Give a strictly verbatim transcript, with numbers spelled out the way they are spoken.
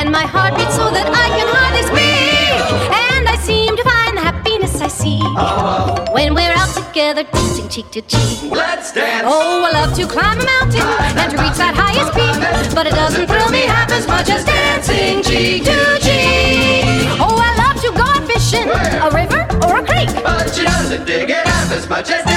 and my heart beats so that I can hardly speak. And I seem to find the happiness I see when we're out together dancing cheek to cheek. Let's dance. Oh, I love to climb a mountain and to reach that highest peak, but it doesn't thrill me half as much as dancing cheek to cheek. Oh, I love to go out fishing, a river or a creek, But she doesn't dig it half as much as